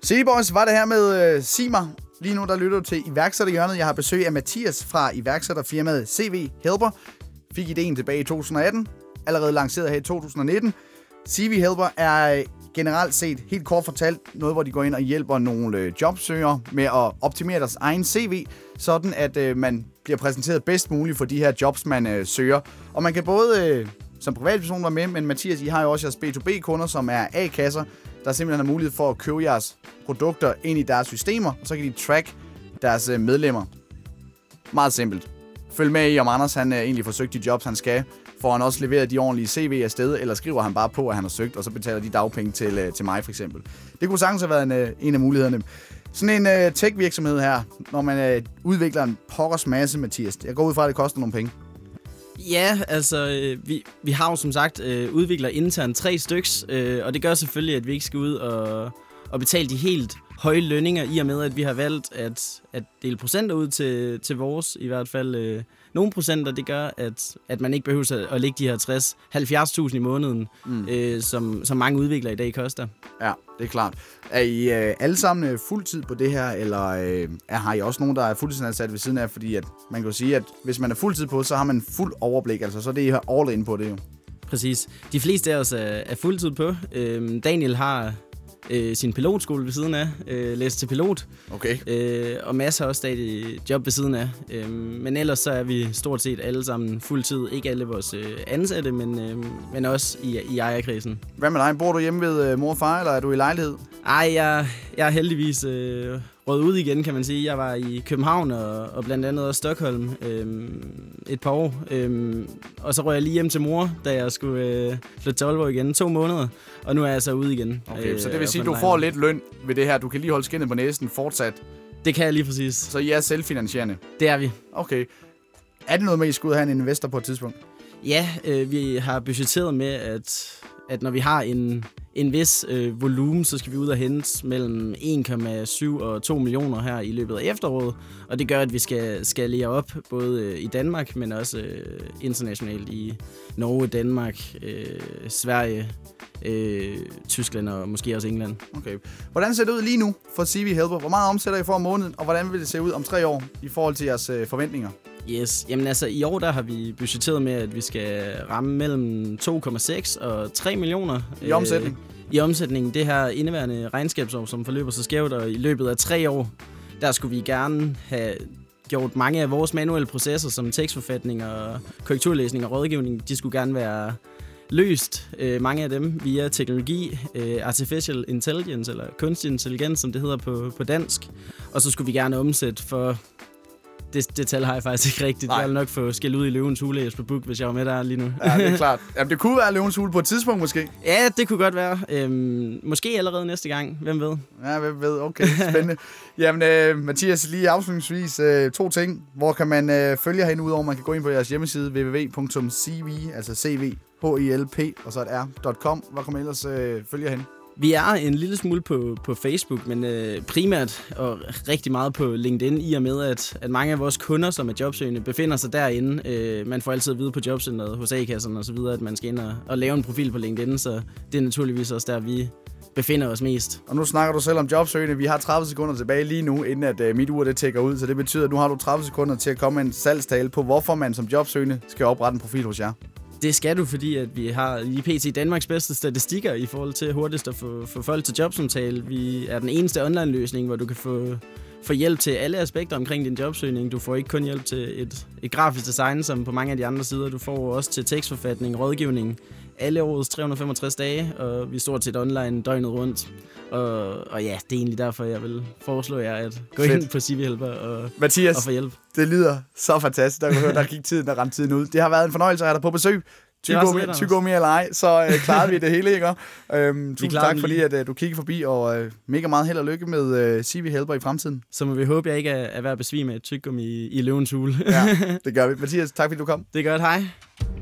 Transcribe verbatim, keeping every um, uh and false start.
City Boys, var det her med uh, Sig mig. Lige nu der lytter du til iværksætterhjørnet. Jeg har besøg af Mathias fra iværksætterfirmaet C V Helper. Fik ideen tilbage i to tusind atten, allerede lanceret her i to tusind nitten. C V Helper er generelt set, helt kort fortalt, noget, hvor de går ind og hjælper nogle øh, jobsøgere med at optimere deres egen C V, sådan at øh, man bliver præsenteret bedst muligt for de her jobs, man øh, søger. Og man kan både øh, som privatperson være med, men Mathias, I har jo også jeres B to B-kunder, som er A-kasser, der simpelthen har mulighed for at købe jeres produkter ind i deres systemer, og så kan de track deres øh, medlemmer. Meget simpelt. Følg med i, om Anders han øh, egentlig får søgt de jobs, han skal. Får han også leveret de ordentlige C V'er afsted, eller skriver han bare på, at han har søgt, og så betaler de dagpenge til, øh, til mig for eksempel. Det kunne sagtens have været en, øh, en af mulighederne. Sådan en øh, tech-virksomhed her, når man øh, udvikler en pokkers masse, Mathias. Jeg går ud fra, at det koster nogle penge. Ja, altså, øh, vi, vi har jo som sagt øh, udvikler internt tre styks, øh, og det gør selvfølgelig, at vi ikke skal ud og, og betale de helt høje lønninger, i og med, at vi har valgt at, at dele procenter ud til, til vores, i hvert fald øh, nogle procenter. Det gør, at, at man ikke behøver at, at lægge de her tres til halvfjerds tusind i måneden, mm. øh, som, som mange udviklere i dag koster. Ja, det er klart. Er I øh, alle sammen øh, fuldtid på det her, eller øh, er, har I også nogen, der er fuldtidsansat ved siden af? Fordi at man kan jo sige, at hvis man er fuldtid på, så har man fuld overblik, altså så er det I har all in på det jo. Præcis. De fleste af os er, er fuldtid på. Øh, Daniel har øh, sin pilotskole ved siden af, øh, læst til pilot. Okay. Øh, og Mads har også stadig job ved siden af. Øh, men ellers så er vi stort set alle sammen fuldtid. Ikke alle vores øh, ansatte, men, øh, men også i, i ejerkredsen. Hvad med dig? Bor du hjemme ved øh, mor og far, eller er du i lejlighed? Ej, jeg, jeg er heldigvis øh, røget ud igen, kan man sige. Jeg var i København og, og blandt andet også Stockholm øh, et par år. Øh, og så røg jeg lige hjem til mor, da jeg skulle øh, flytte til Aalborg igen. To måneder, og nu er jeg så ude igen. Okay, øh, så det vil øh, sige, at du får lidt løn ved det her. Du kan lige holde skinnet på næsen fortsat. Det kan jeg lige præcis. Så I er selvfinansierende? Det er vi. Okay. Er det noget med, at I skal ud og have en investor på et tidspunkt? Ja, øh, vi har budgetteret med, at, at når vi har en, en vis øh, volumen, så skal vi ud og hente mellem en komma syv og to millioner her i løbet af efteråret. Og det gør, at vi skal skalere op, både øh, i Danmark, men også øh, internationalt i Norge, Danmark, øh, Sverige, øh, Tyskland og måske også England. Okay. Hvordan ser det ud lige nu for C V Helper? Hvor meget omsætter I for om måneden, og hvordan vil det se ud om tre år i forhold til jeres øh, forventninger? Yes, jamen altså i år der har vi budgetteret med, at vi skal ramme mellem to komma seks og tre millioner. I omsætning? Øh, I omsætningen. Det her indeværende regnskabsår, som forløber så skævt, og i løbet af tre år, der skulle vi gerne have gjort mange af vores manuelle processer, som tekstforfatning og korrekturlæsning og rådgivning, de skulle gerne være løst, øh, mange af dem, via teknologi, øh, artificial intelligence, eller kunstig intelligens, som det hedder på, på dansk. Og så skulle vi gerne omsætte for... Det, det tal har jeg faktisk ikke rigtigt. Nej. Jeg vil nok få skæld ud i Løvens Hule på book, hvis jeg var med der lige nu. Ja, det er klart. Jamen, det kunne være Løvens Hule på et tidspunkt måske. Ja, det kunne godt være. Øhm, måske allerede næste gang. Hvem ved? Ja, hvem ved. Okay, spændende. Jamen, øh, Mathias, lige afslutningsvis øh, to ting. Hvor kan man øh, følge jer hen, udover man kan gå ind på jeres hjemmeside w w w punktum c v, altså c v, h i l p, og så et r punktum com. Hvor kan man ellers øh, følge jer hen? Vi er en lille smule på, på Facebook, men øh, primært og rigtig meget på LinkedIn, i og med, at, at mange af vores kunder, som er jobsøgende, befinder sig derinde. Øh, man får altid at vide på jobcenteret hos A-kasserne og så videre, at man skal ind og, og lave en profil på LinkedIn, så det er naturligvis også der, vi befinder os mest. Og nu snakker du selv om jobsøgende. Vi har tredive sekunder tilbage lige nu, inden at øh, mit ur det tækker ud, så det betyder, at nu har du tredive sekunder til at komme med en salgstale på, hvorfor man som jobsøgende skal oprette en profil hos jer. Det skal du, fordi at vi har i P T Danmarks bedste statistikker i forhold til hurtigst at få, få folk til jobsamtale. Vi er den eneste online-løsning, hvor du kan få, få hjælp til alle aspekter omkring din jobsøgning. Du får ikke kun hjælp til et, et grafisk design, som på mange af de andre sider. Du får også til tekstforfatning, rådgivning, alle årets tre hundrede og femogtres dage, og vi er stort set online døgnet rundt. Og, og ja, det er egentlig derfor, jeg vil foreslå jer at gå Fedt. ind på C V Helper og, Mathias, og få hjælp. Det lyder så fantastisk. Der kan høre, der gik tiden, der ramte tiden ud. Det har været en fornøjelse at have dig på besøg. Tyggegummi eller ej, så øh, klarede vi det hele, ikke? Øhm, tusind tak, fordi at, øh, du kiggede forbi, og øh, mega meget held og lykke med øh, C V Helper i fremtiden. Så må vi håbe, jeg ikke er, er ved at besvime et tyggegummi i, i Løvens Hule. Ja, det gør vi. Mathias, tak fordi du kom. Det er godt, hej.